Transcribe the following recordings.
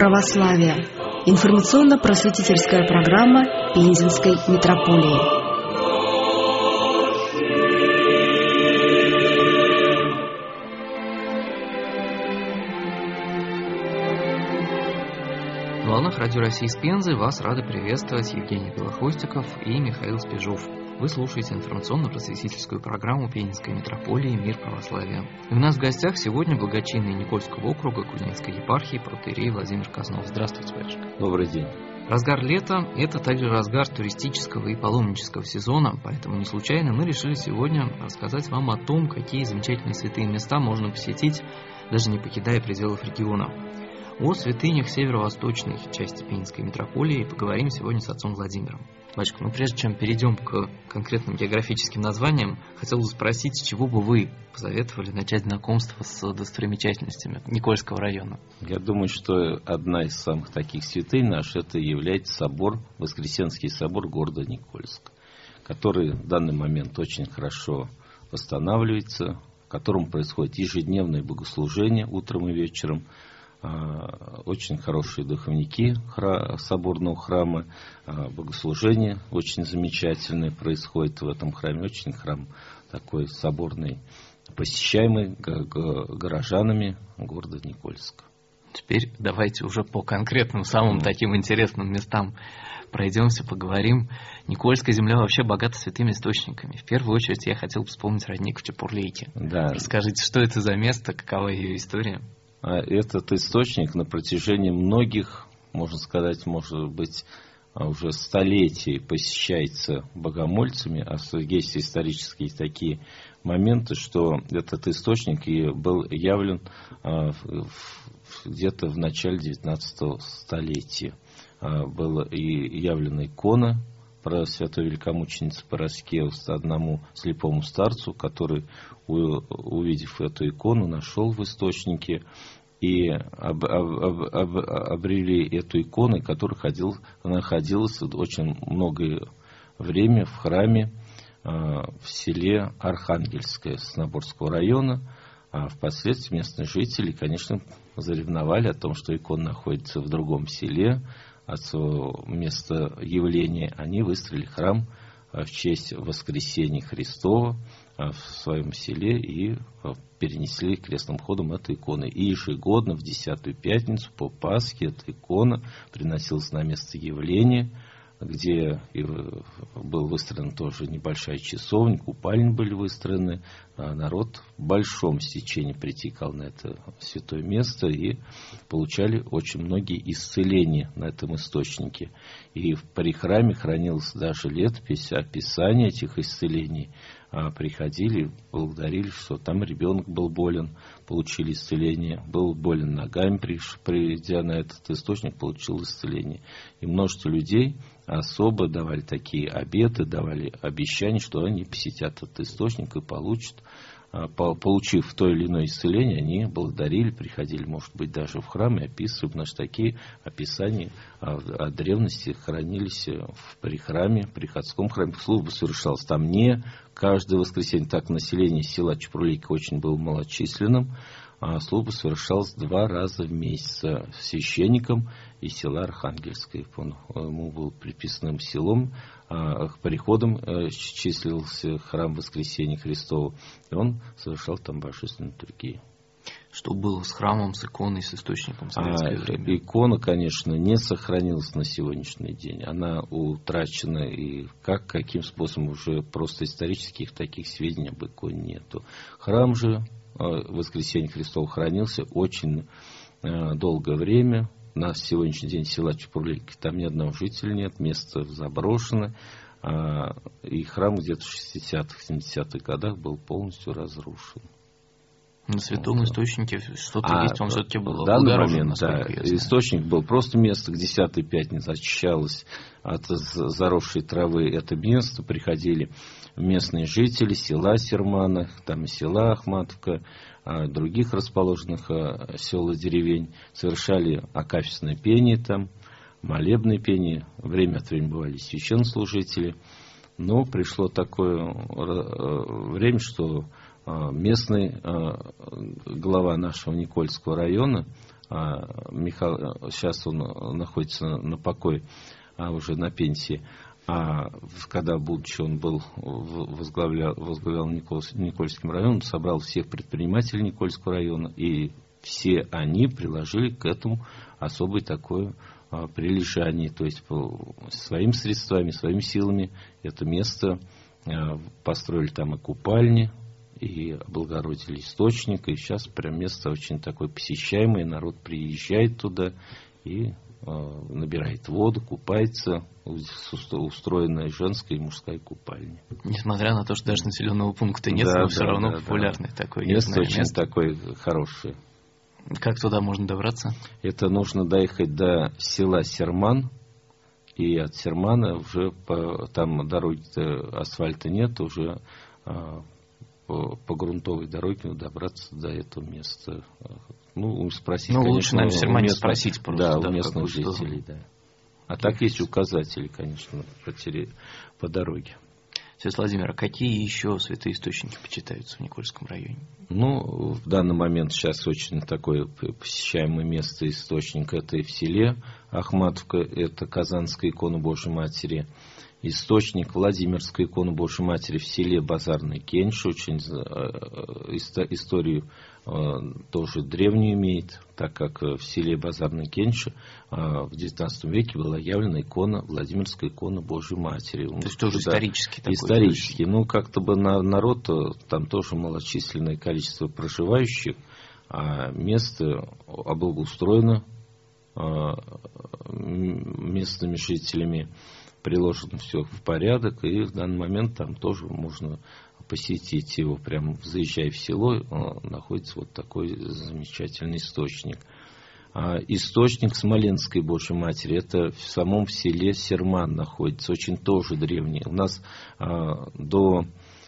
православия». Информационно-просветительская программа Пензенской митрополии. На волнах Радио России из Пензы вас рады приветствовать Евгений Белохвостиков и Михаил Спежов. Вы слушаете информационно-просветительскую программу Пензенской митрополии «Мир православия». И у нас в гостях сегодня благочинный Никольского округа Кузнецкой епархии протоиерей Владимир Кознов. Здравствуйте, батюшка. Добрый день. Разгар лета – это также разгар туристического и паломнического сезона, поэтому не случайно мы решили сегодня рассказать вам о том, какие замечательные святые места можно посетить, даже не покидая пределов региона. О святынях северо-восточной части Пензенской митрополии поговорим сегодня с отцом Владимиром. Батюшка, прежде чем перейдем к конкретным географическим названиям, хотел бы спросить, с чего бы вы посоветовали начать знакомство с достопримечательностями Никольского района? Я думаю, что одна из самых таких святынь наших, это является собор, Воскресенский собор города Никольск, который в данный момент очень хорошо восстанавливается, в котором происходит ежедневное богослужение утром и вечером. Очень хорошие духовники соборного храма, богослужение очень замечательное происходит в этом храме. Очень храм такой соборный, посещаемый горожанами города Никольска. Теперь давайте уже по конкретным, самым таким интересным местам пройдемся, поговорим. Никольская земля вообще богата святыми источниками. В первую очередь я хотел бы вспомнить родник в Чепурлейке. Да. Расскажите, что это за место, какова ее история? Этот источник на протяжении многих, можно сказать, может быть, уже столетий посещается богомольцами, а есть исторические такие моменты, что этот источник и был явлен где-то в начале 19 столетия. Была и явлена икона про святой великомученицу Параскеву одному слепому старцу, который, увидев эту икону, нашел в источнике и обрели эту икону, которая находилась очень многое время в храме в селе Архангельское Сноборского района. А впоследствии местные жители, конечно, заревновали о том, что икона находится в другом селе, от своего места явления. Они выстроили храм в честь Воскресения Христова в своем селе и перенесли крестным ходом эту икону. И ежегодно в 10-ю пятницу по Пасхе эта икона приносилась на место явления, где был выстроен тоже небольшая часовня, купальни были выстроены. Народ в большом стечении притекал на это святое место и получали очень многие исцеления на этом источнике. И при храме хранилась даже летопись описания этих исцелений. Приходили, благодарили, что там ребенок был болен, получили исцеление, был болен ногами, придя на этот источник, получил исцеление. И множество людей особо давали такие обеты, давали обещания, что они посетят этот источник и получат. Получив то или иное исцеление, они благодарили, приходили, может быть, даже в храм и описывали, потому что такие описания о древности хранились при храме, приходском храме. Служба совершалась там не каждое воскресенье, так население села Чепурлейка очень было малочисленным, а служба совершалась 2 раза в месяц священником из села Архангельское. Ему был приписным селом, приходом числился храм Воскресения Христова, и он совершал там божественную литургию. Что было с храмом, с иконой, с источником в советское время? Икона, конечно, не сохранилась на сегодняшний день. Она утрачена, и каким способом уже просто исторических таких сведений об иконе нету. Храм же Воскресения Христова хранился очень долгое время. На сегодняшний день села Чепурлейки там ни одного жителя нет, место заброшено. И храм где-то в 60-х, 70-х годах был полностью разрушен. На святом источнике что-то есть, он все-таки был в данный момент, да, источник был просто место, где 10-й пятницы очищалось от заросшей травы. Это место приходили местные жители села Сермана, там и села Ахматовка, других расположенных сел и деревень, совершали акафистное пение там, молебное пение, время от времени бывали священнослужители. Но пришло такое время, что местный глава нашего Никольского района, сейчас он находится на покое, уже на пенсии, когда, будучи, он возглавлял Никольским районом, собрал всех предпринимателей Никольского района, и все они приложили к этому особое такое прилежание, то есть своими средствами, своими силами это место построили там и купальни, и облагородили источник, и сейчас прям место очень такое посещаемое, народ приезжает туда и набирает воду, купается, устроенная женская и мужская купальня. Несмотря на то, что даже населенного пункта нет, но все равно популярное такое. Место очень такое хорошее. Как туда можно добраться? Это нужно доехать до села Серман, и от Сермана уже там дороги-то, асфальта нет, уже по грунтовой дороге добраться до этого места. Спросить, конечно, лучше, наверное, в Сермане спросить просто. Да, у местных жителей, да. А так есть указатели, конечно, по дороге. Отец Владимир, а какие еще святые источники почитаются в Никольском районе? В данный момент сейчас очень такое посещаемое место, источник, это и в селе Ахматовка, это Казанская икона Божьей Матери. Источник Владимирской иконы Божьей Матери в селе Базарный Кенш, очень историю тоже древнюю имеет, так как в селе Базарный Кенш в XIX веке была явлена икона, Владимирская икона Божьей Матери. То есть тоже исторический такой? Исторический. Как-то бы народ, там тоже малочисленное количество проживающих, а место облагоустроено местными жителями, приложено все в порядок, и в данный момент там тоже можно посетить его, прямо заезжая в село, находится вот такой замечательный источник. Источник Смоленской Божьей Матери, это в самом селе Серман находится, очень тоже древний. У нас до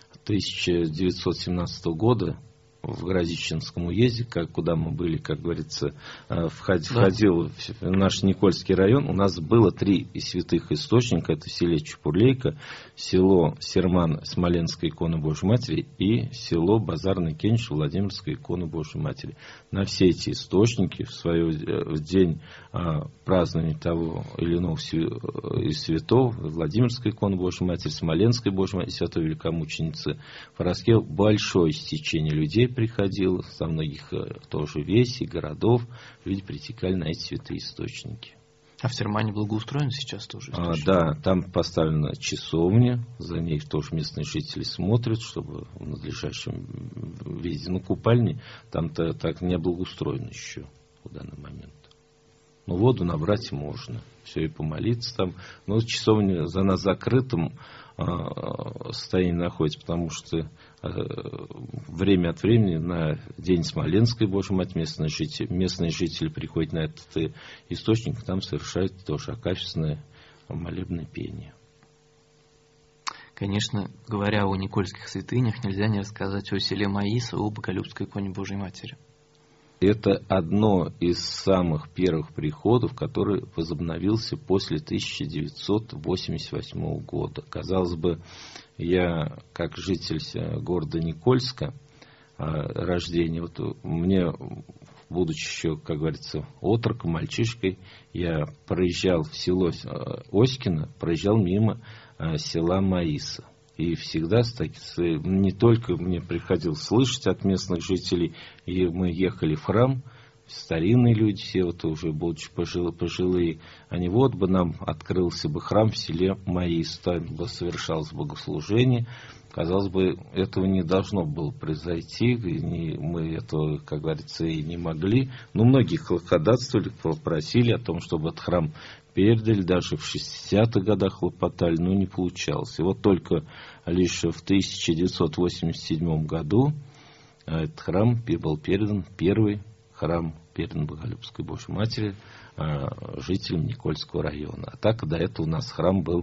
1917 года в Городищенском уезде, куда мы были, как говорится, входил в наш Никольский район, у нас было 3 святых источника. Это в селе Чепурлейка, село Серман Смоленской иконы Божьей Матери и село Базарный Кенш Владимирской иконы Божьей Матери. На все эти источники в день празднования того или иного из святого, Владимирской иконы Божьей Матери, Смоленской Божьей Матери, святой великомученицы Параскевы, большое стечение людей приходило, со многих тоже весей, городов, люди притекали на эти святые источники. А в Сермане благоустроен сейчас тоже источник? Да, там поставлена часовня, за ней тоже местные жители смотрят, чтобы в надлежащем виде. Купальни там-то так не облагоустроено еще в данный момент. Но воду набрать можно, все, и помолиться там. Но часовня за нас закрытым состоянии находится, потому что время от времени на День Смоленской Божьей Матери местные жители приходят на этот источник, там совершают тоже акафистное молебное пение. Конечно, говоря о никольских святынях, нельзя не рассказать о селе Маиса, о Боголюбской иконе Божьей Матери. Это одно из самых первых приходов, который возобновился после 1988 года. Казалось бы, я, как житель города Никольска, рождения, мне, будучи еще, как говорится, отроком, мальчишкой, я проезжал в село Оськино, проезжал мимо села Маиса. И всегда, не только мне приходилось слышать от местных жителей, и мы ехали в храм, старинные люди, все уже будучи пожилые, они бы нам открылся бы храм в селе Маис, там бы совершалось богослужение. Казалось бы, этого не должно было произойти, и мы этого, как говорится, и не могли. Но многие ходатайствовали, попросили о том, чтобы этот храм передали, даже в 60-х годах хлопотали, но не получалось. И только лишь в 1987 году этот храм был передан, первый храм передан Боголюбской Божьей Матери жителям Никольского района. А так, до этого у нас храм был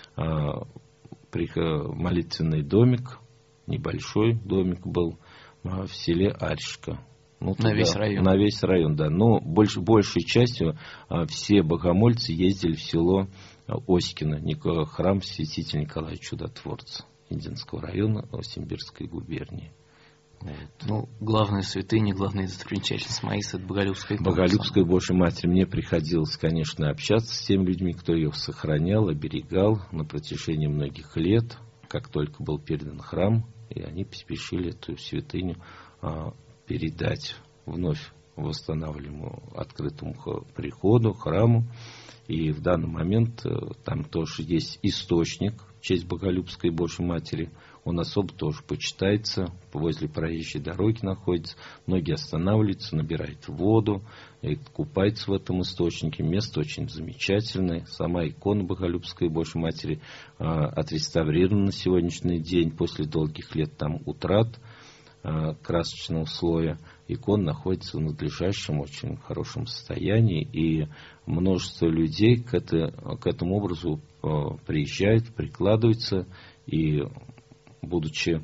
молитвенный домик, небольшой домик был в селе Арьшка. На весь район. На весь район, да. Но большей частью все богомольцы ездили в село Оськино, храм святителя Николая Чудотворца Индинского района Новосибирской губернии. Ну, главная святыня, главная достопримечательность Маис — это Боголюбская икона. Боголюбская Божья Матерь. Мне приходилось, конечно, общаться с теми людьми, кто ее сохранял, оберегал на протяжении многих лет. Как только был передан храм, и они поспешили эту святыню передать вновь восстанавливаемому открытому приходу, храму. И в данный момент там тоже есть источник в честь Боголюбской Божьей Матери. Он особо тоже почитается, возле проезжей дороги находится. Многие останавливаются, набирают воду, и купаются в этом источнике. Место очень замечательное. Сама икона Боголюбской Божьей Матери отреставрирована на сегодняшний день после долгих лет там утрат красочного слоя. Икона находится в надлежащем, очень хорошем состоянии, и множество людей к этому образу приезжают, прикладываются, и, будучи,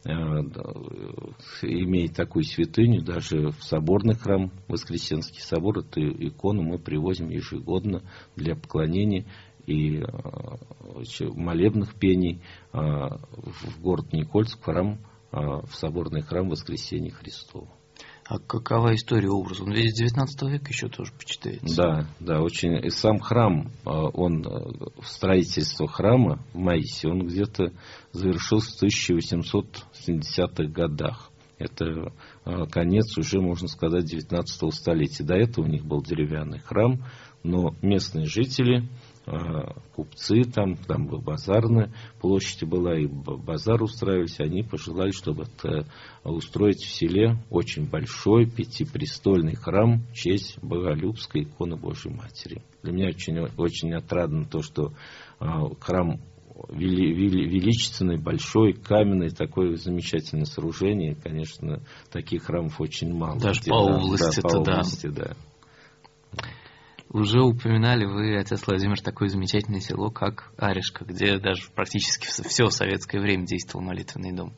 имея такую святыню, даже в соборный храм, Воскресенский собор, эту икону мы привозим ежегодно для поклонения и молебных пений в город Никольск, в соборный храм Воскресения Христова. А какова история образа? Он весь 19 века еще тоже почитается. Да, очень. И сам храм, строительство храма в Маисе, он где-то завершился в 1870-х годах. Это конец уже, можно сказать, 19 столетия. До этого у них был деревянный храм, но местные жители, купцы, там базарная площадь была, и базар устраивались, они пожелали, чтобы устроить в селе очень большой пятипрестольный храм в честь Боголюбской иконы Божьей Матери. Для меня очень отрадно то, что храм величественный, большой, каменный, такое замечательное сооружение. Конечно, таких храмов очень мало. Даже по области, да. Уже упоминали вы, отец Владимир, такое замечательное село, как Аришка, где даже практически все советское время действовал молитвенный дом.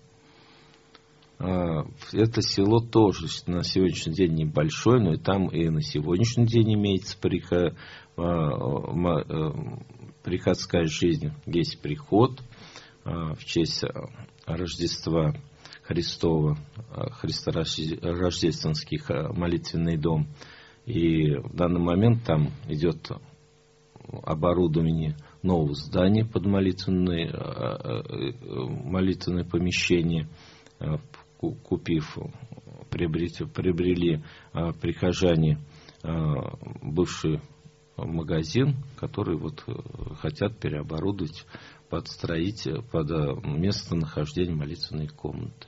Это село тоже на сегодняшний день небольшое, но и там и на сегодняшний день имеется приходская жизнь. Есть приход в честь Рождества Христова, Христорождественский молитвенный дом. И в данный момент там идет оборудование нового здания под молитвенное помещение. Приобрели прихожане бывший магазин, который хотят переоборудовать, подстроить под местонахождение молитвенной комнаты.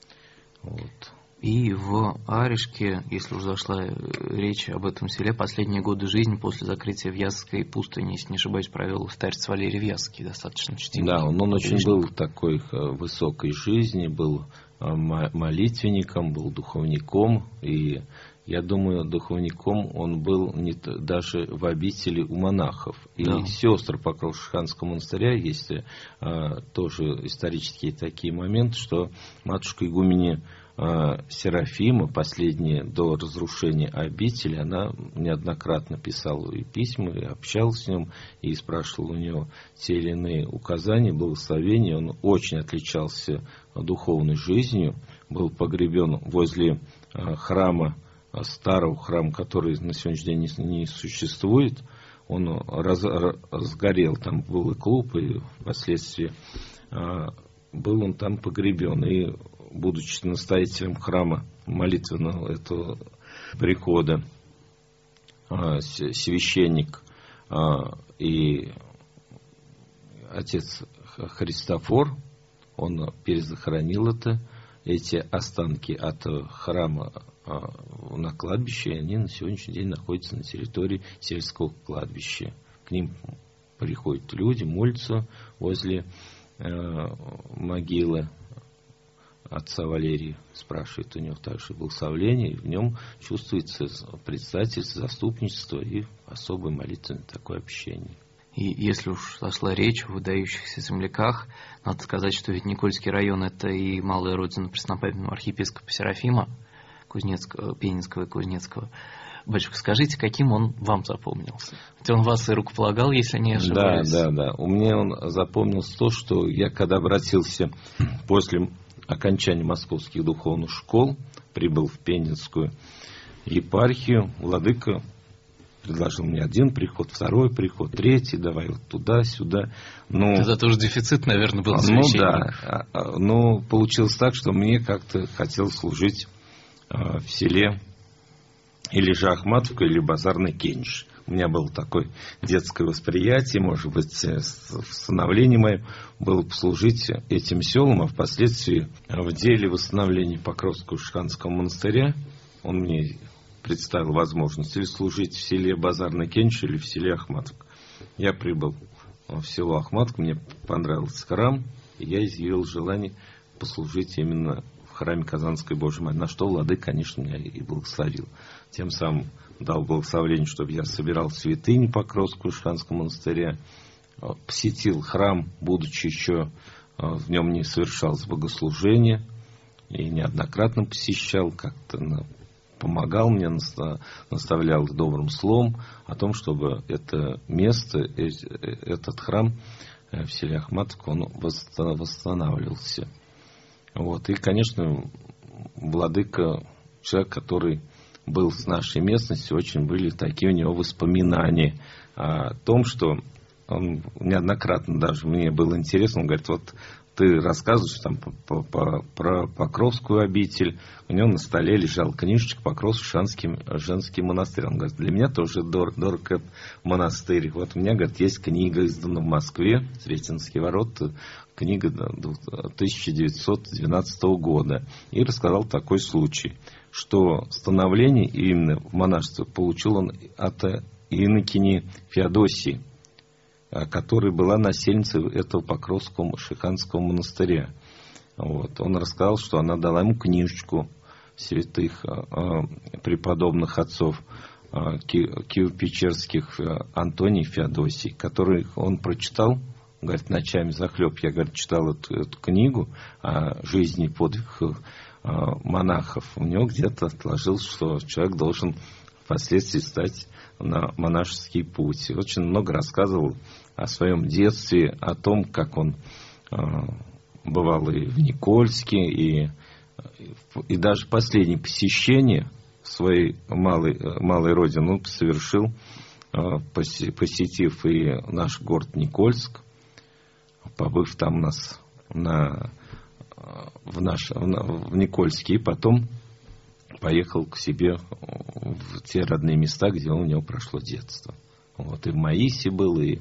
И в Аришке, если уже зашла речь об этом селе, последние годы жизни после закрытия Вязской пустыни, если не ошибаюсь, провел старец Валерий Вязский, достаточно чтимый. Да, он очень был такой высокой жизни, был молитвенником, был духовником, и я думаю, духовником он был даже в обители у монахов. И сестры Покровско-Шиханского монастыря есть тоже исторические такие моменты, что матушка игуменя Серафима, последняя до разрушения обители, она неоднократно писала ей письма, и общалась с ним, и спрашивала у него те или иные указания, благословения. Он очень отличался духовной жизнью, был погребен возле храма, старого храма, который на сегодняшний день не существует. Он сгорел, там был и клуб, и впоследствии был он там погребен. И будучи настоятелем храма молитвенного этого прихода, священник и отец Христофор, он перезахоронил эти останки от храма на кладбище, и они на сегодняшний день находятся на территории сельского кладбища. К ним приходят люди, молятся возле могилы отца Валерия, спрашивает у него также благословение, и в нем чувствуется предстательство, заступничество и особое молитвенное такое общение. И если уж зашла речь о выдающихся земляках, надо сказать, что ведь Никольский район — это и малая родина преснопамятного архиепископа Серафима Пенинского и Кузнецкого. Батюшка, скажите, каким он вам запомнился? Ведь он вас и рукополагал, если не ошибаюсь. Да. У меня он запомнился то, что я когда обратился после окончания московских духовных школ прибыл в Пензенскую епархию. Владыка предложил мне один приход, второй приход, третий, давай вот туда-сюда. Это тоже дефицит, наверное, был священников. Да. Но получилось так, что мне как-то хотелось служить в селе или же Ахматовка, или Базарный Кениш. У меня было такое детское восприятие, может быть, становление мое было послужить этим селам, а впоследствии в деле восстановления Покровского Шиханского монастыря он мне представил возможность или служить в селе Базарный Кениш, или в селе Ахматовка. Я прибыл в село Ахматовка, мне понравился храм, и я изъявил желание послужить именно в храме Казанской Божьей Матери, на что владыка, конечно, меня и благословил. Тем самым дал благословение, чтобы я собирал святыни Покровского Шиханского монастыря, посетил храм, будучи еще в нем не совершалось богослужение, и неоднократно посещал, как-то помогал мне, наставлял добрым словом о том, чтобы это место, этот храм в селе Ахматовка, он восстанавливался. Вот. И, конечно, владыка, человек, который был с нашей местности, очень были такие у него воспоминания о том, что он неоднократно даже, мне было интересно, он говорит, вот ты рассказываешь там про Покровскую обитель, у него на столе лежала книжечка Покровский женский монастырь. Он говорит, для меня тоже дорог этот монастырь. Вот у меня, говорит, есть книга, издана в Москве, Сретенские ворота, книга 1912 года. И рассказал такой случай, что становление именно в монашестве получил он от инокини Феодосии, которая была насельницей этого Покровского Шиханского монастыря. Вот. Он рассказал, что она дала ему книжечку святых преподобных отцов киево-печерских Антоний и Феодосий, которые он прочитал, говорит, ночами захлеб. Я, говорит, читал эту книгу о жизни подвигах монахов. У него где-то отложилось, что человек должен впоследствии стать на монашеский путь. И очень много рассказывал о своем детстве, о том, как он бывал и в Никольске, и даже последнее посещение своей малой родины он совершил, посетив и наш город Никольск, побыв там у нас в Никольске, и потом поехал к себе в те родные места, где у него прошло детство. Вот, и в Маисе был, и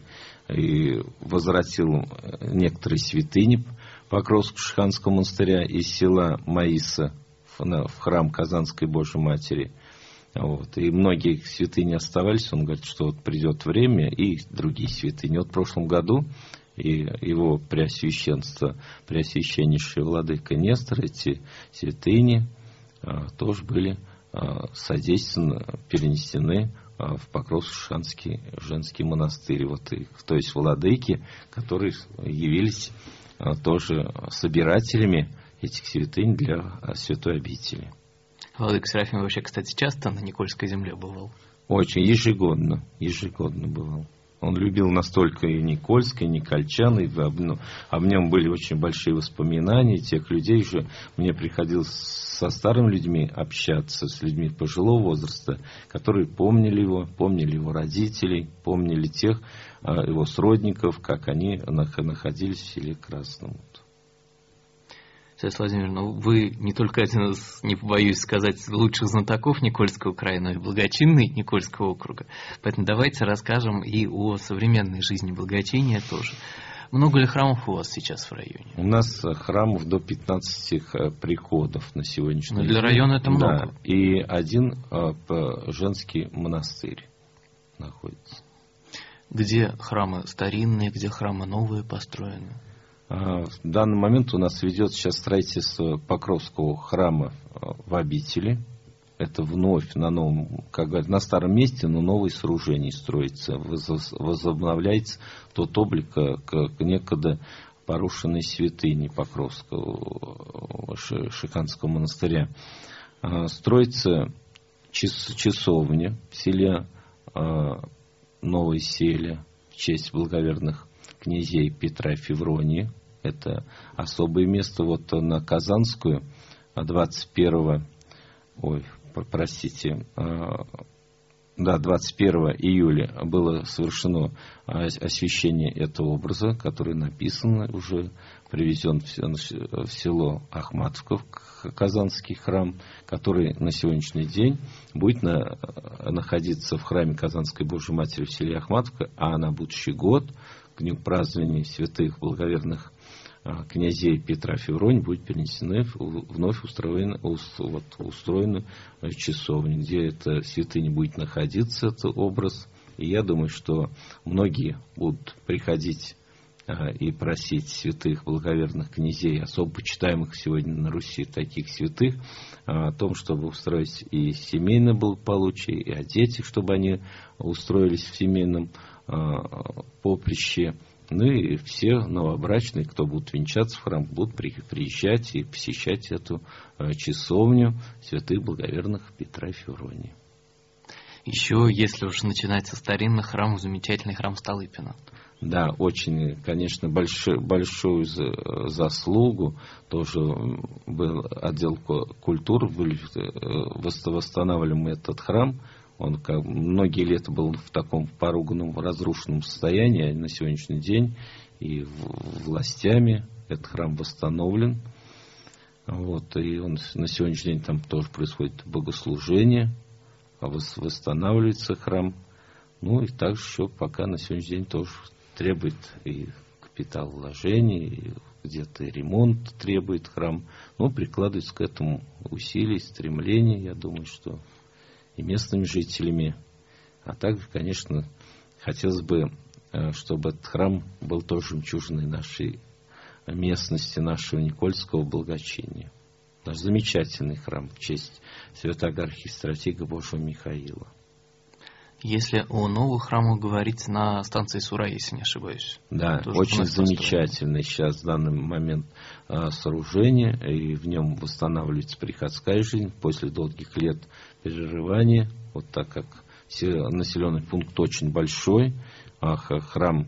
возвратил некоторые святыни Покровского Шиханского монастыря из села Маиса в храм Казанской Божьей Матери. Вот, и многие святыни оставались. Он говорит, что вот придет время, и другие святыни. Вот в прошлом году и его преосвященство, преосвященнейший владыка Нестор, эти святыни тоже были содейственно перенесены в Покровско-Шиханский женский монастырь. Вот их, то есть владыки, которые явились тоже собирателями этих святынь для святой обители. Владыка Серафим вообще, кстати, часто на Никольской земле бывал? Очень, ежегодно бывал. Он любил настолько и Никольск, и Никольчан, и об нем были очень большие воспоминания тех людей. Же мне приходилось со старыми людьми общаться, с людьми пожилого возраста, которые помнили его родителей, помнили тех его сродников, как они находились в селе Красном. Светлана Владимировна, вы не только один из, не побоюсь сказать, лучших знатоков Никольского края, но и благочинный Никольского округа. Поэтому давайте расскажем и о современной жизни благочиния тоже. Много ли храмов у вас сейчас в районе? У нас храмов до 15 приходов на сегодняшний день. Но для района это много. Да, и один женский монастырь находится. Где храмы старинные, где храмы новые построены? В данный момент у нас ведется сейчас строительство Покровского храма в обители. Это вновь на новом, как говорят, на старом месте, но новое сооружение строится. Возобновляется тот облик, как некогда порушенной святыни Покровского Шиханского монастыря. Строится часовня в селе Новой Селе в честь благоверных князей Петра и Февронии. Это особое место. Вот на Казанскую 21 июля было совершено освящение этого образа, который написан, уже привезен в село Ахматовка, в Казанский храм, который на сегодняшний день будет находиться в храме Казанской Божьей Матери в селе Ахматовка, а на будущий год, к дню празднования святых благоверных князей Петра Февронии, будет перенесены вновь устроенную часовню, где эта святыня будет находиться, этот образ. И я думаю, что многие будут приходить и просить святых благоверных князей, особо почитаемых сегодня на Руси таких святых, о том, чтобы устроить и семейное благополучие, и о детях, чтобы они устроились в семейном поприще. Ну и все новобрачные, кто будут венчаться в храм, будут приезжать и посещать эту часовню святых благоверных Петра и Февронии. Еще, если уж начинать со старинных храмов, замечательный храм Столыпина. Да, очень, конечно, большую заслугу тоже был отдел культуры, восстанавливаем этот храм. Он многие лета был в таком поруганном, разрушенном состоянии, а на сегодняшний день и властями этот храм восстановлен. Вот, и он на сегодняшний день там тоже происходит богослужение, восстанавливается храм. Ну и также еще пока на сегодняшний день тоже требует и капиталовложений, и где-то ремонт требует храм. Но прикладывается к этому усилий, стремления, я думаю, что и местными жителями. А также, конечно, хотелось бы, чтобы этот храм был тоже жемчужиной нашей местности, нашего Никольского благочиния. Наш замечательный храм в честь святого архистратига Божьего Михаила. Если о новых храмах говорить, на станции Сура, если не ошибаюсь. Да, очень замечательный сейчас в данный момент сооружение, и в нем восстанавливается приходская жизнь после долгих лет перерывания, вот так как населенный пункт очень большой, храм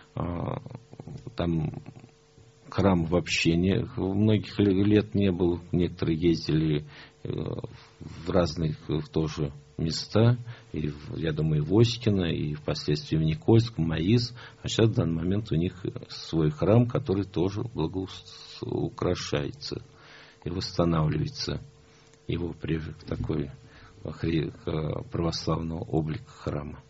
вообще многих лет не был, некоторые ездили в разных тоже места, и, я думаю, и в Оськино, и впоследствии в Никольск, Маис, а сейчас в данный момент у них свой храм, который тоже украшается и восстанавливается его такой православного облика храма.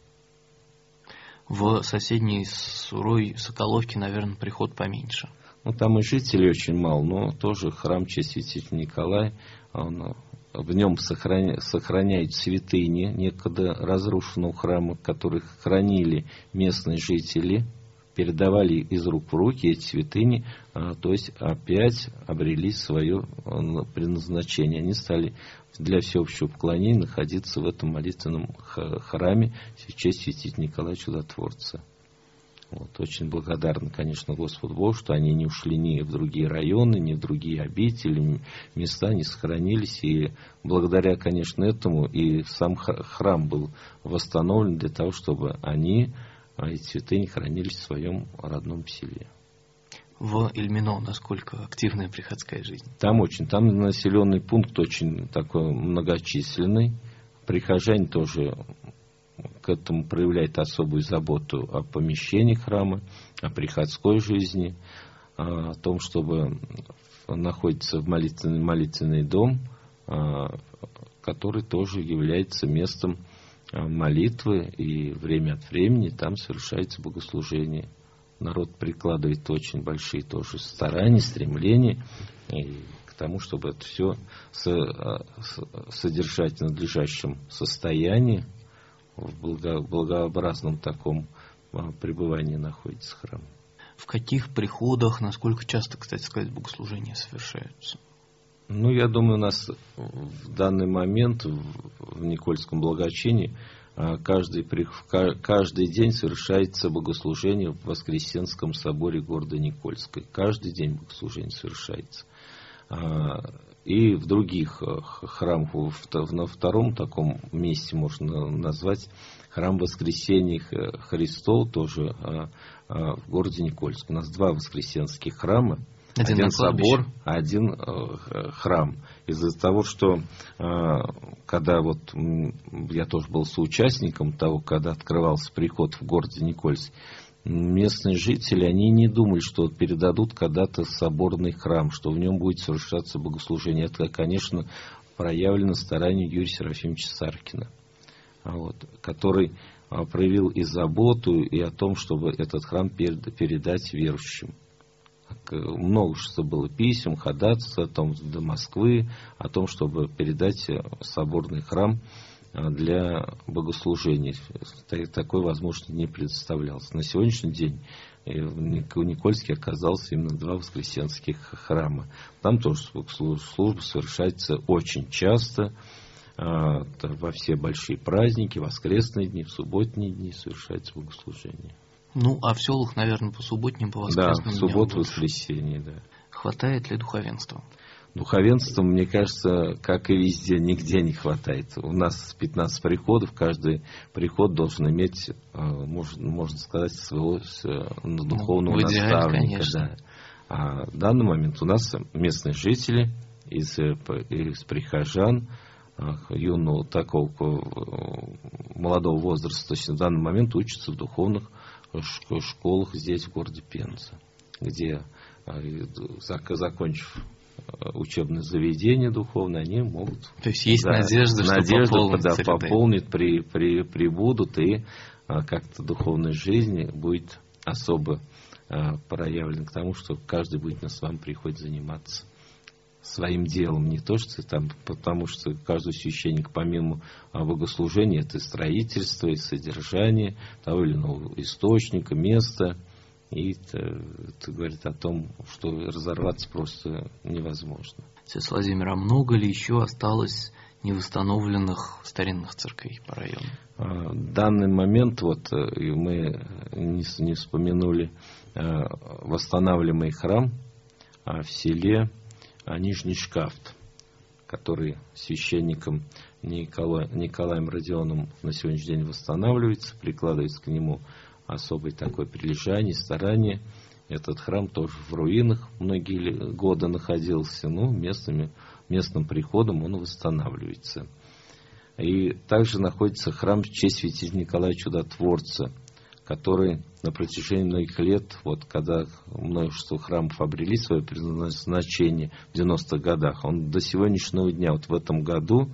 В соседней Сурой Соколовке, наверное, приход поменьше. Ну, там и жителей очень мало, но тоже храм в честь святителя Николая, в нем сохраняют святыни некогда разрушенного храма, которых хранили местные жители, передавали из рук в руки эти святыни, то есть опять обрели свое предназначение. Они стали для всеобщего поклонения находиться в этом молитвенном храме в честь святителя Николая Чудотворца. Вот, очень благодарны, конечно, Господу Богу, что они не ушли ни в другие районы, ни в другие обители, места не сохранились. И благодаря, конечно, этому и сам храм был восстановлен для того, чтобы эти святыни хранились в своем родном селе. В Ильмино насколько активная приходская жизнь? Там населенный пункт очень такой многочисленный. Прихожане тоже к этому проявляет особую заботу о помещении храма, о приходской жизни, о том, чтобы находиться в молитвенный дом, который тоже является местом молитвы, и время от времени там совершается богослужение. Народ прикладывает очень большие тоже старания, стремления к тому, чтобы это все содержать в надлежащем состоянии, в благообразном таком пребывании находится храм. В каких приходах, насколько часто, кстати сказать, богослужения совершаются? Ну, я думаю, у нас в данный момент в Никольском благочинии каждый день совершается богослужение в Воскресенском соборе города Никольска. Каждый день богослужение совершается. И в других храмах, на втором таком месте можно назвать храм Воскресения Христова, тоже в городе Никольск. У нас 2 воскресенских храма. Один собор, один храм. Из-за того, что когда вот я тоже был соучастником того, когда открывался приход в городе Никольск, местные жители, они не думали, что передадут когда-то соборный храм, что в нем будет совершаться богослужение. Это, конечно, проявлено старанием Юрия Серафимовича Саркина, который проявил и заботу, и о том, чтобы этот храм передать верующим. Множество было писем, ходатайств о том, до Москвы, о том, чтобы передать соборный храм для богослужений. Такой возможности не предоставлялось. На сегодняшний день в Никольске оказалось именно 2 воскресенских храма. Там тоже служба совершается очень часто, во все большие праздники, воскресные дни, в субботние дни совершается богослужение. Ну, а в селах, наверное, по субботним, по воскресным дням. Да, в субботу, воскресенье, да. Хватает ли духовенства? Духовенства, мне кажется, как и везде, нигде не хватает. У нас 15 приходов, каждый приход должен иметь, можно сказать, своего духовного наставника. Да. А в данный момент у нас местные жители из прихожан, юного такого молодого возраста, в данный момент учатся в духовных школах здесь, в городе Пенза, где, закончив учебное заведение духовное, они могут... То есть есть надежда, что пополнят, прибудут, и как-то духовная жизнь будет особо проявлена к тому, что каждый будет на своем приходе заниматься своим делом, не то, что там, потому что каждый священник, помимо богослужения, это и строительство, и содержание того или иного источника, места, и это говорит о том, что разорваться просто невозможно. Отец Владимир, а много ли еще осталось невосстановленных старинных церквей по району? В данный момент, вот мы не вспомянули восстанавливаемый храм в селе Нижний Шкафт, который священником Николаем Родионовым на сегодняшний день восстанавливается, прикладывается к нему особое такое прилежание, старание. Этот храм тоже в руинах многие годы находился, но местным приходом он восстанавливается. И также находится храм в честь святителя Николая Чудотворца, который на протяжении многих лет, вот когда множество храмов обрели свое предназначение в 90-х годах, он до сегодняшнего дня, вот в этом году,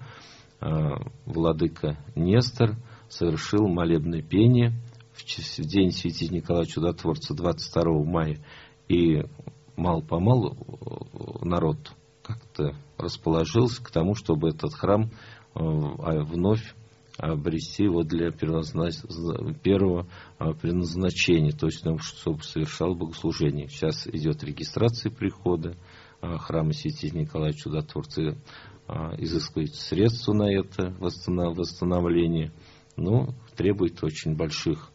владыка Нестор совершил молебное пение в день святителя Николая Чудотворца 22 мая, и мало-помалу народ как-то расположился к тому, чтобы этот храм вновь обрести его для первого предназначения, то есть чтобы совершал богослужение. Сейчас идет регистрация прихода храма святителя Николая Чудотворца, изыскивают средства на это восстановление, но требует очень большого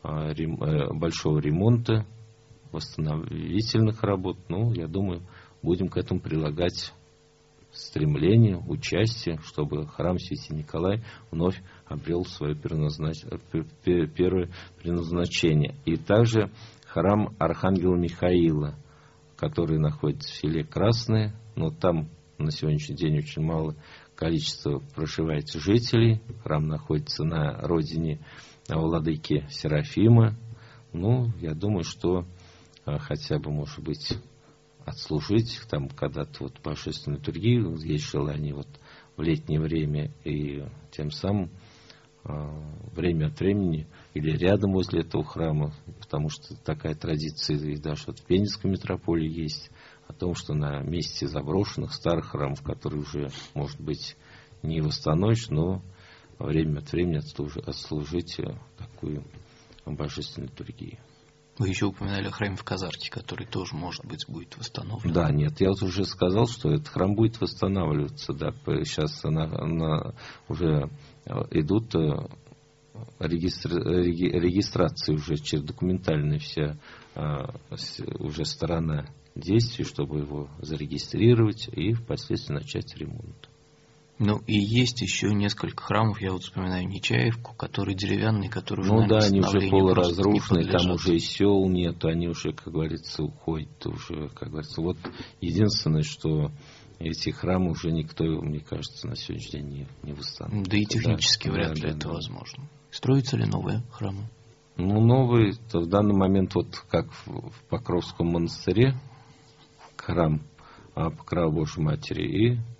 ремонта, восстановительных работ. Ну, я думаю, будем к этому прилагать стремление, участие, чтобы храм святителя Николая вновь обрел свое первое предназначение. И также храм Архангела Михаила, который находится в селе Красное, но там на сегодняшний день очень мало количество проживает жителей. Храм находится на родине владыки Серафима. Ну, я думаю, что хотя бы, может быть, отслужить там когда-то вот божественную литургию, есть желание вот в летнее время, и тем самым время от времени или рядом возле этого храма, потому что такая традиция и даже от Пензенской митрополии есть, о том, что на месте заброшенных старых храмов, которые уже, может быть, не восстановишь, но время от времени отслужить такую божественную литургию. Вы еще упоминали о храме в Казарке, который тоже, может быть, будет восстановлен. Да, нет, я вот уже сказал, что этот храм будет восстанавливаться. Да, сейчас уже идут регистрации уже через документальная вся уже сторона действий, чтобы его зарегистрировать и впоследствии начать ремонт. Ну и есть еще несколько храмов, я вот вспоминаю Нечаевку, которые деревянные, которые уже, ну наверное, да, они уже полуразрушены, там подлежат. уже и сел нет, они уже, как говорится, уходят уже, как говорится. Вот единственное, что эти храмы уже никто, мне кажется, на сегодняшний день не восстановит. Да и технически вряд ли это да. возможно. Строятся ли новые храмы? Ну, новые, в данный момент, вот как в Покровском монастыре, храм Покрова Божьей Матери, и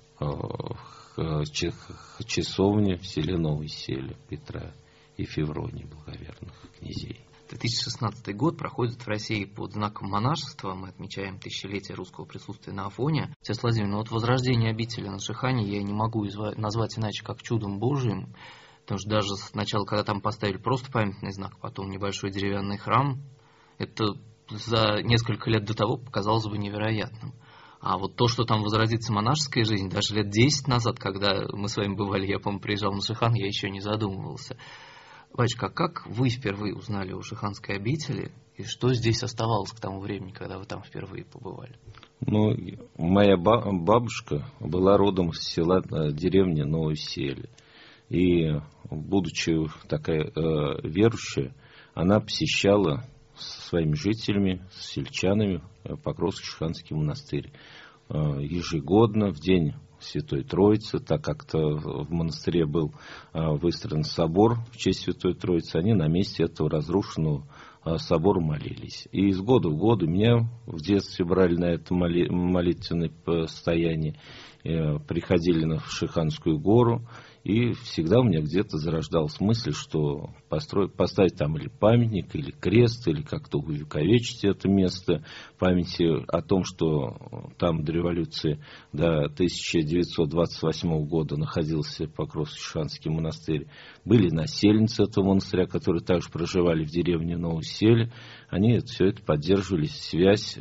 часовня в селе Новой Селе Петра и Февронии благоверных князей. 2016 год проходит в России под знаком монашества. Мы отмечаем тысячелетие русского присутствия на Афоне. Сейчас, Владимир, вот возрождение обители на Шихане я не могу назвать иначе, как чудом Божиим. Потому что даже сначала, когда там поставили просто памятный знак, потом небольшой деревянный храм, это за несколько лет до того показалось бы невероятным. А вот то, что там возродится монашеская жизнь, даже лет 10 назад, когда мы с вами бывали, я, по-моему, приезжал на Шихан, я еще не задумывался. Батюшка, как вы впервые узнали о Шиханской обители, и что здесь оставалось к тому времени, когда вы там впервые побывали? Ну, моя бабушка была родом из села, деревни Новой Селе. И, будучи такая верующая, она посещала со своими жителями, с сельчанами Покровский Шиханский монастырь ежегодно в день Святой Троицы, так как в монастыре был выстроен собор в честь Святой Троицы, они на месте этого разрушенного собора молились. И из года в год меня в детстве брали на это молитвенное состояние, приходили на Шиханскую гору, и всегда у меня где-то зарождалась мысль, что поставить там или памятник, или крест, или как-то увековечить это место памяти о том, что там до революции, до 1928 года находился Покровский-Шиханский монастырь. Были насельницы этого монастыря, которые также проживали в деревне Новой Селе. Они все это поддерживали, связь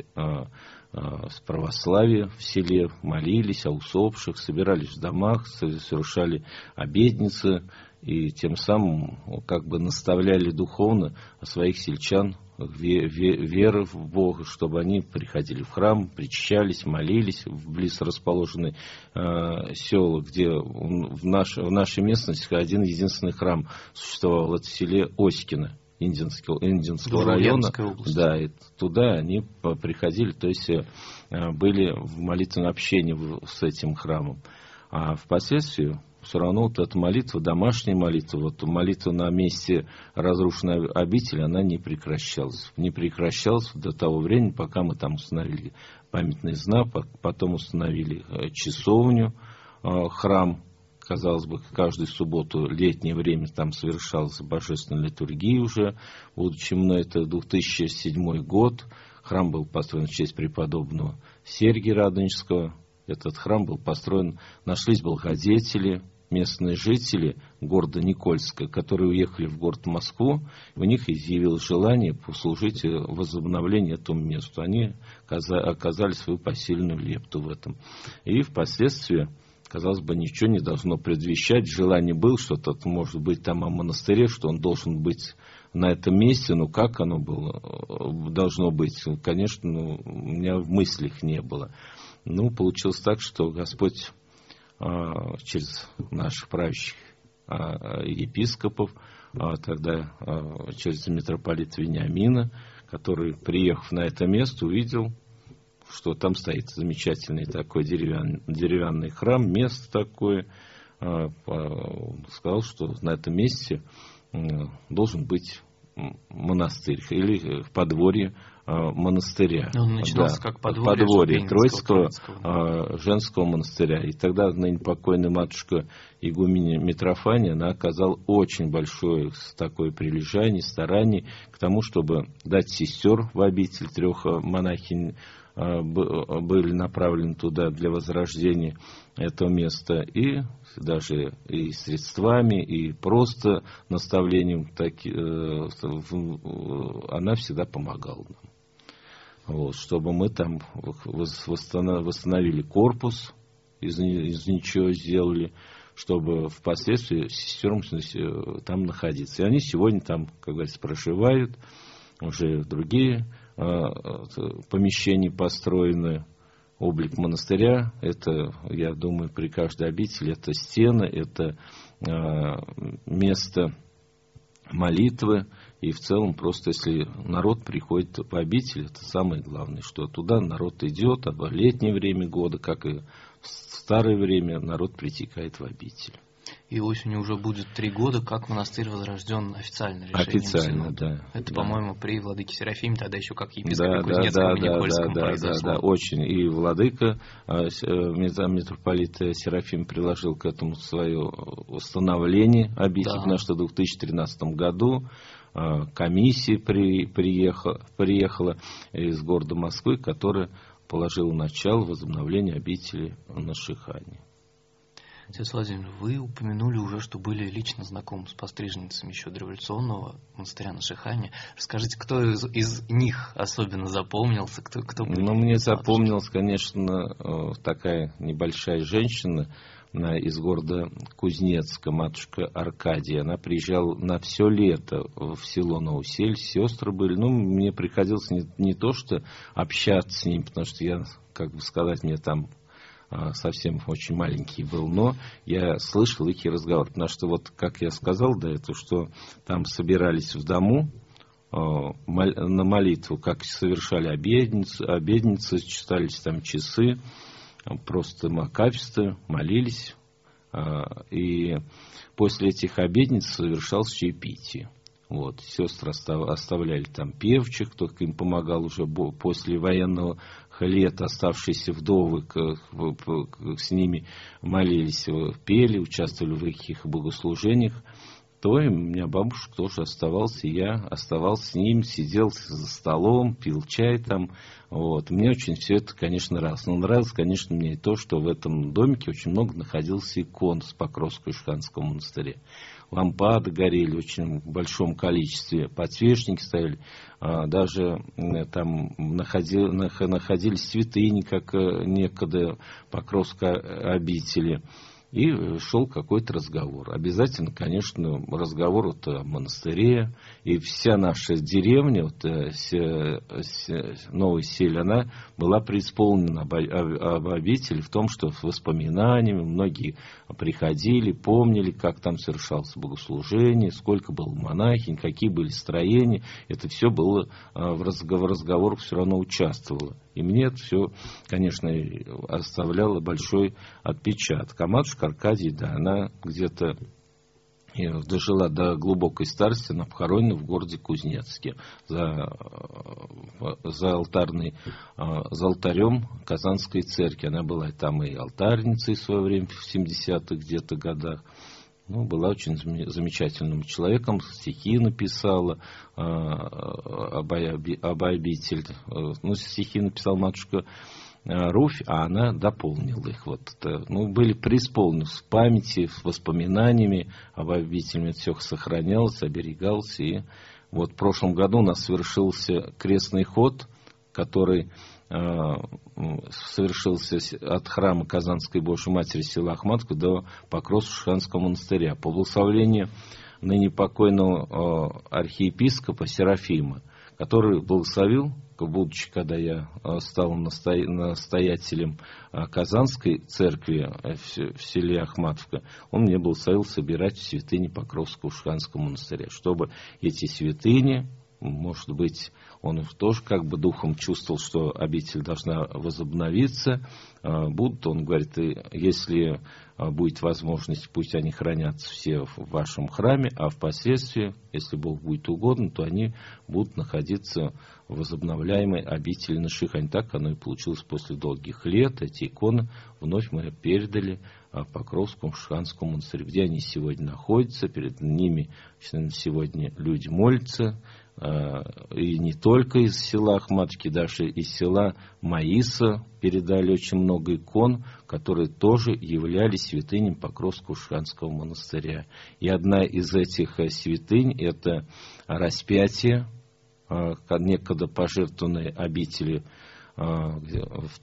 с православием в селе, молились о усопших, собирались в домах, совершали обедницы и тем самым как бы наставляли духовно своих сельчан веры в Бога, чтобы они приходили в храм, причащались, молились в близ расположенные села, где в нашей местности один единственный храм существовал, это в селе Оськино Индинского района, да, и туда они приходили, то есть были в молитвенном общении с этим храмом. А впоследствии все равно вот эта молитва, домашняя молитва, вот молитва на месте разрушенной обители, она не прекращалась. Не прекращалась до того времени, пока мы там установили памятный знак, потом установили часовню, храм. Казалось бы, каждую субботу, летнее время, там совершалась божественная литургия уже. Будучи мной, это 2007 год. Храм был построен в честь преподобного Сергия Радонежского. Этот храм был построен, нашлись благодетели, местные жители города Никольска, которые уехали в город Москву. У них изъявилось желание послужить возобновлению этому месту. Они оказали свою посильную лепту в этом. И впоследствии, казалось бы, ничего не должно предвещать. Желание было, что-то может быть там о монастыре, что он должен быть на этом месте. Но как оно было, должно быть, конечно, у меня в мыслях не было. Ну, получилось так, что Господь через наших правящих епископов, тогда через митрополита Вениамина, который, приехав на это место, увидел, что там стоит замечательный такой деревянный храм, место такое. Сказал, что на этом месте должен быть монастырь или подворье монастыря. Он начинался как подворье Троицкого женского монастыря. И тогда ныне покойная матушка игуменя Митрофания, она оказала очень большое такое прилежание, старание к тому, чтобы дать сестер в обитель, 3 монахинь были направлены туда для возрождения этого места, и даже и средствами, и просто наставлением она всегда помогала нам. Вот, чтобы мы там восстановили корпус, из ничего сделали, чтобы впоследствии сестерам там находиться. И они сегодня там, как говорится, проживают, уже другие помещения построены, облик монастыря. Это, я думаю, при каждой обители это стены, это место молитвы. И в целом, просто если народ приходит в обитель, это самое главное, что туда народ идет, а в летнее время года, как и в старое время, народ притекает в обитель. И осенью уже будет 3 года, как монастырь возрожден официально решением Официально, Синода. да. Это, да. по-моему, при владыке Серафиме, тогда еще как епископе Кузнецком и Никольском произошло. Да, очень. И владыка, митрополит Серафим, приложил к этому свое установление обители, потому что в 2013 году комиссия приехала из города Москвы, которая положила начало возобновлению обители на Шихане. Отец Владимир, вы упомянули уже, что были лично знакомы с постриженницами еще дореволюционного монастыря на Шихане. Расскажите, кто из них особенно запомнился? Кто мне запомнилась, конечно, такая небольшая женщина из города Кузнецка, матушка Аркадия. Она приезжала на все лето в село Новосель, сестры были. Мне приходилось не то, что общаться с ним, потому что я, как бы сказать, мне там совсем очень маленький был, но я слышал их разговор, потому что, вот как я сказал до этого, что там собирались в дому на молитву, как совершали обедницы, читались там часы, просто акафисты, молились, и после этих обедниц совершалось чаепитие. Вот, сестры оставляли там певчих, кто им помогал уже после военного лета, оставшиеся вдовы, с ними молились, пели, участвовали в их богослужениях. То и у меня бабушка тоже оставался, и я оставался с ним, сидел за столом, пил чай там. Вот. Мне очень все это, конечно, нравилось. Но нравилось, конечно, мне и то, что в этом домике очень много находилось икон с Покровского и Шиханского монастыря. Лампады горели в очень большом количестве, подсвечники стояли, даже там находились святыни, как некогда Покровской обители. И шел какой-то разговор. Обязательно, конечно, разговор вот о монастыре. И вся наша деревня, Новая Сель, она была преисполнена об обители в том, что воспоминаниями многие приходили, помнили, как там совершалось богослужение, сколько было монахинь, какие были строения. Это все было в разговорах, все равно участвовало. И мне это все, конечно, оставляло большой отпечаток. А матушка Аркадия, да, она где-то дожила до глубокой старости, она похоронена в городе Кузнецке за алтарем Казанской церкви. Она была там и алтарницей в свое время, в 70-х где-то годах. Была очень замечательным человеком, стихи написала об обители. Стихи написала матушка Руфь, а она дополнила их. Были преисполнены в памяти, воспоминаниями об обители. Это все сохранялось, оберегалось. И в прошлом году у нас совершился крестный ход, который совершился от храма Казанской Божьей Матери села Ахматовка до Покровско-Шиханского монастыря по благословению ныне покойного архиепископа Серафима, который благословил, будучи, когда я стал настоятелем Казанской церкви в селе Ахматовка, он мне благословил собирать святыни Покровского-Шиханского монастыря, чтобы эти святыни, может быть, он тоже как бы духом чувствовал, что обитель должна возобновиться. Он говорит, если будет возможность, пусть они хранятся все в вашем храме, а впоследствии, если Бог будет угодно, то они будут находиться в возобновляемой обители на Шихане. Так оно и получилось после долгих лет. Эти иконы вновь мы передали Покровскому Шиханскому монастырю, где они сегодня находятся. Перед ними сегодня люди молятся. И не только из села Ахматовки, даже из села Маиса передали очень много икон, которые тоже являлись святынями Покровского Шиханского монастыря. И одна из этих святынь — это распятие, некогда пожертвованной обители в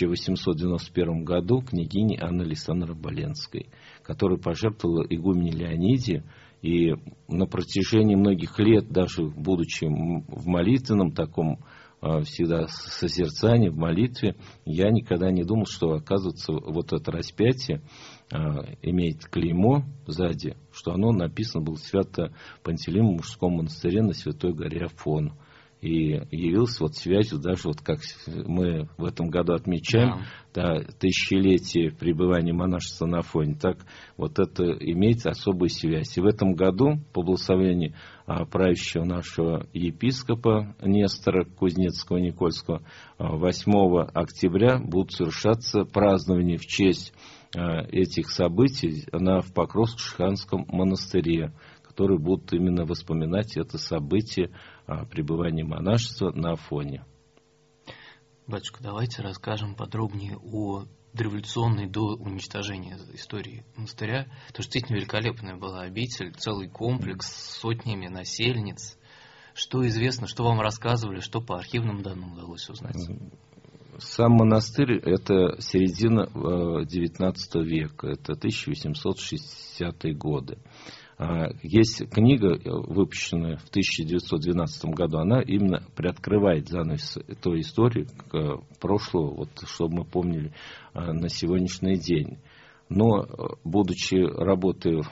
1891 году княгини Анны Александровны Боленской, которую пожертвовала игумене Леониде. И на протяжении многих лет, даже будучи в молитвенном таком всегда созерцании, в молитве, я никогда не думал, что, оказывается, вот это распятие имеет клеймо сзади, что оно написано было в Свято-Пантелеймоновом мужском монастыре на Святой горе Афон. И явилась вот связью, даже вот как мы в этом году отмечаем, тысячелетие пребывания монашества на Афоне, так вот это имеет особую связь. И в этом году, по благословению правящего нашего епископа Нестора Кузнецкого-Никольского, 8 октября будут совершаться празднования в честь этих событий в Покровско-Шиханском монастыре, которые будут именно вспоминать это событие пребывания монашества на Афоне. Батюшка, давайте расскажем подробнее о дореволюционной до уничтожения истории монастыря. Потому что действительно великолепная была обитель, целый комплекс с сотнями насельниц. Что известно, что вам рассказывали, что по архивным данным удалось узнать? Сам монастырь – это середина XIX века, это 1860-е годы. Есть книга, выпущенная в 1912 году, она именно приоткрывает занавес той истории прошлого, вот, чтобы мы помнили на сегодняшний день. Но, будучи работая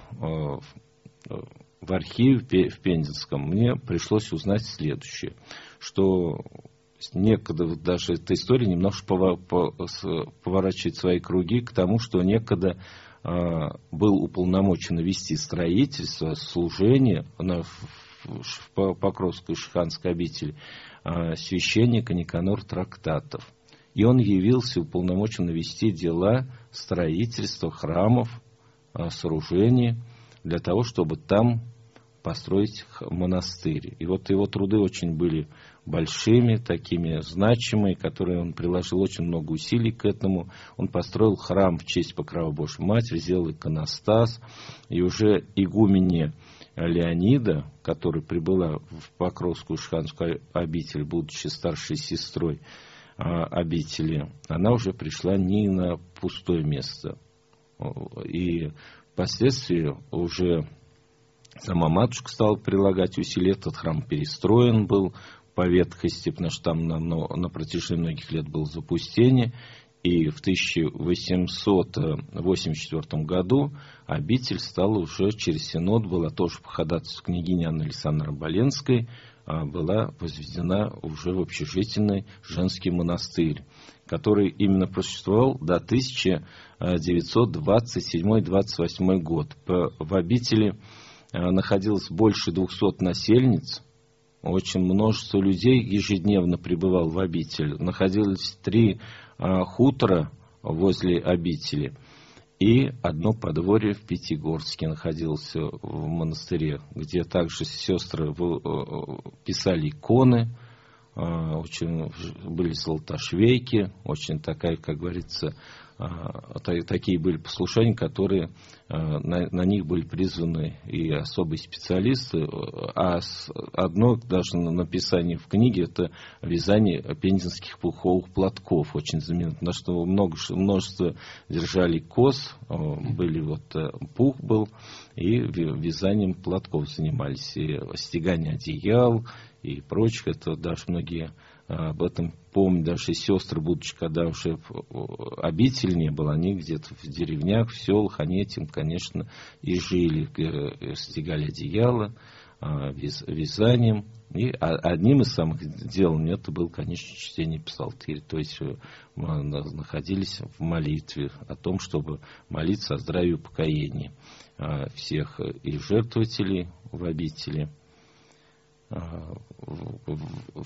в архиве в Пензенском, мне пришлось узнать следующее, что некогда, даже эта история немножко поворачивает свои круги к тому, что некогда был уполномочен вести строительство, служение в Покровской Шиханской обители священника Никанор Трактатов. И он явился уполномочен вести дела строительства храмов, сооружений, для того, чтобы там построить монастырь. И вот его труды очень были большими, такими значимыми, которые он приложил очень много усилий к этому. Он построил храм в честь Покрова Божьей Матери, сделал иконостас, и уже игумене Леонида, которая прибыла в Покровскую Шиханскую обитель, будучи старшей сестрой обители, она уже пришла не на пустое место. И впоследствии уже сама матушка стала прилагать усилия, этот храм перестроен был по ветхости, потому что там на протяжении многих лет было запустение. И в 1884 году обитель стала уже через синод, была тоже по ходатайству княгини Анны Александровны Оболенской, была возведена уже в общежительный женский монастырь, который именно просуществовал до 1927-28 год. В обители находилось больше 200 насельниц, очень множество людей ежедневно пребывало в обители. Находились 3 хутора возле обители и одно подворье в Пятигорске находилось в монастыре, где также сестры писали иконы, очень были золотошвейки, очень такая, как говорится, такие были послушания, которые на них были призваны и особые специалисты. А одно даже написание в книге — это вязание пензенских пуховых платков, очень знаменито, потому что множество держали кос, были пух был, и вязанием платков занимались, и стегание одеял и прочих. Это даже многие об этом помнят, даже сестры, будучи, когда уже обители не было, они где-то в деревнях, в селах, они этим, конечно, и жили, стегали одеяло, вязанием. И одним из самых дел это было, конечно, чтение псалтиря, то есть мы находились в молитве о том, чтобы молиться о здравии и упокоении всех и жертвователей в обители. В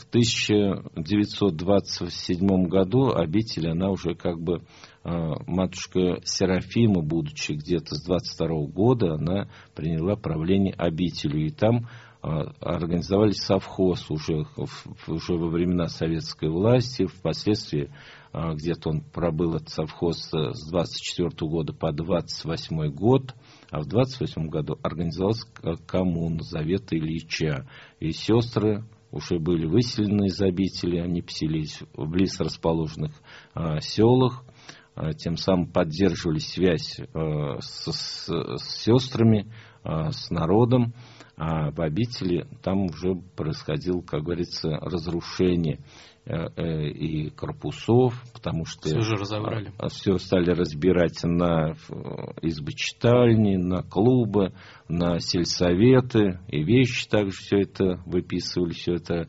1927 году обитель, она уже матушка Серафима, будучи где-то с 22 года, она приняла правление обителью. И там организовали совхоз уже во времена советской власти. Впоследствии где-то он пробыл, этот совхоз, с 24 года по 28 год. А в 28 году организовалась коммуна Завета Ильича. И сестры уже были выселены из обители, они поселились в близ расположенных селах, тем самым поддерживали связь с сестрами, с народом. А в обители там уже происходило, как говорится, разрушение и корпусов, потому что все же разобрали. Все стали разбирать на избы-читальни, на клубы, на сельсоветы, и вещи также все это выписывали, все это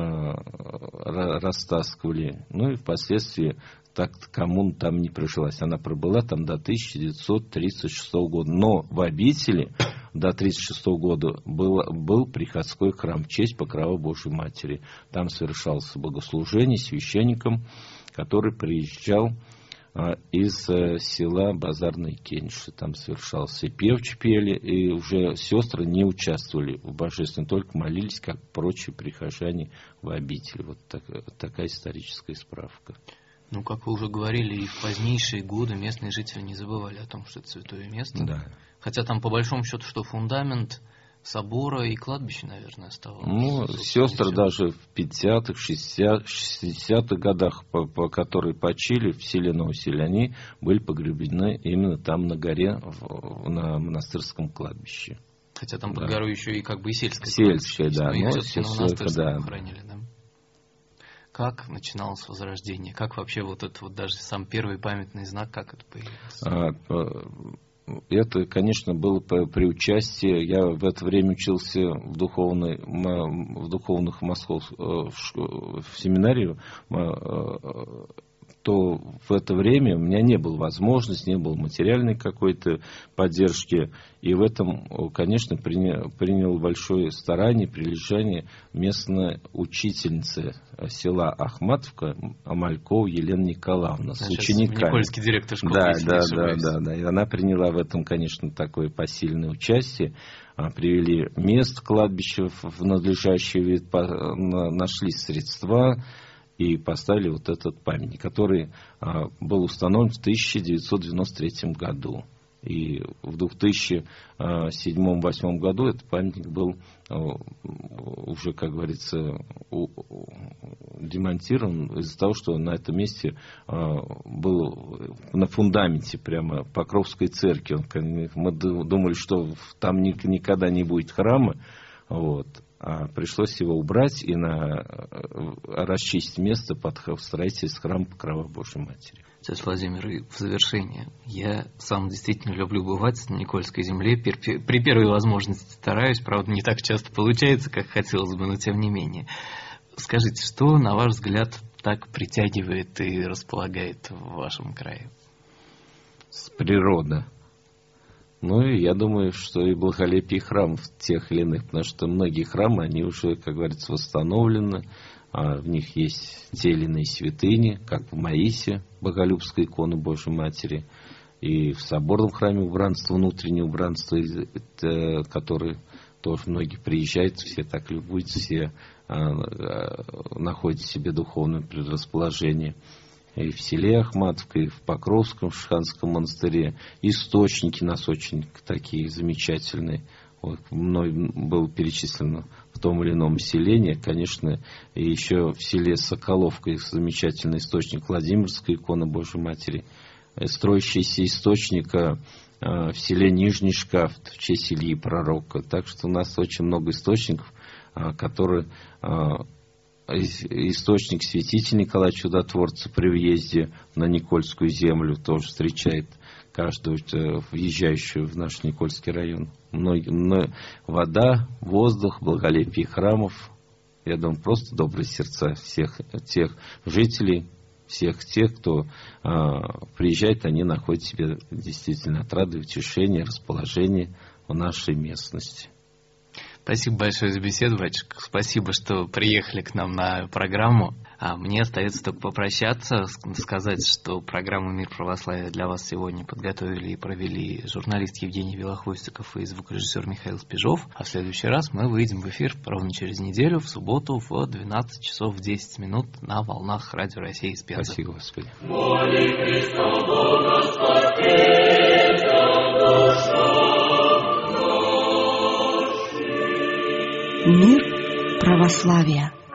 растаскивали. Ну и впоследствии так-то коммуна там не прижилась. Она пробыла там до 1936 года. Но в обители до 1936 года был приходской храм в честь Покрова Божьей Матери. Там совершалось богослужение священником, который приезжал из села Базарные Кениши. Там совершался певчи пели, и уже сестры не участвовали в божественном, только молились, как прочие прихожане в обители. Вот такая историческая справка. Ну, как вы уже говорили, и в позднейшие годы местные жители не забывали о том, что это святое место. Да. Хотя там, по большому счету, что фундамент собора и кладбище, наверное, оставалось. Ну, сестры даже в 50-х, 60-х годах, по которые почили в селе Новоселе, они были погребены именно там на горе, на монастырском кладбище. Хотя там под горой еще и как бы и сельское. Сельское, да. Но все-таки на монастырском да. хранили, да. Как начиналось Возрождение? Как вообще вот этот вот даже сам первый памятный знак, как это появился? Это, конечно, было при участии. Я в это время учился в духовных в семинарии. То в это время у меня не было возможности, не было материальной какой-то поддержки. И в этом, конечно, принял большое старание, прилежание местная учительница села Ахматовка Амалькова Елена Николаевна с учениками. Никольский директор школы. Да. И она приняла в этом, конечно, такое посильное участие. Привели место кладбища в надлежащий вид, нашли средства и поставили вот этот памятник, который был установлен в 1993 году. И в 2007-2008 году этот памятник был уже, как говорится, демонтирован из-за того, что на этом месте был на фундаменте прямо Покровской церкви. Мы думали, что там никогда не будет храма. Вот. А пришлось его убрать и расчистить место под строительство храма Покрова Божьей Матери. Отец Владимир, и в завершение. Я сам действительно люблю бывать на Никольской земле. При первой возможности стараюсь, правда, не так часто получается, как хотелось бы, но тем не менее. Скажите, что, на ваш взгляд, так притягивает и располагает в вашем крае? Природа. Ну, и я думаю, что и благолепие храмов тех или иных, потому что многие храмы, они уже, как говорится, восстановлены, в них есть те или иные святыни, как в Маисе, Боголюбская икона Божьей Матери, и в соборном храме убранство, внутреннее убранство, которое тоже многие приезжают, все так любуются, все находят в себе духовное предрасположение. И в селе Ахматовка, и в Покровском Шиханском монастыре. Источники у нас очень такие замечательные. Вот, мной было перечислено в том или ином селении. Конечно, и еще в селе Соколовка замечательный источник Владимирская икона Божьей Матери. Строящийся источник в селе Нижний Шкафт в честь Ильи Пророка. Так что у нас очень много источников, которые... Источник святителя Николая Чудотворца при въезде на Никольскую землю тоже встречает каждого въезжающего в наш Никольский район. Вода, воздух, благолепие храмов. Я думаю, просто добрые сердца всех тех жителей, всех тех, кто приезжает, они находят себе действительно отраду, утешение, расположение в нашей местности. Спасибо большое за беседу, батюшка. Спасибо, что приехали к нам на программу. А мне остается только попрощаться, сказать, что программу «Мир православия» для вас сегодня подготовили и провели журналист Евгений Белохвостиков и звукорежиссер Михаил Спижов. А в следующий раз мы выйдем в эфир ровно через неделю, в субботу в 12 часов 10 минут на волнах Радио России из Пензы. Спасибо, Господи. Мир православия.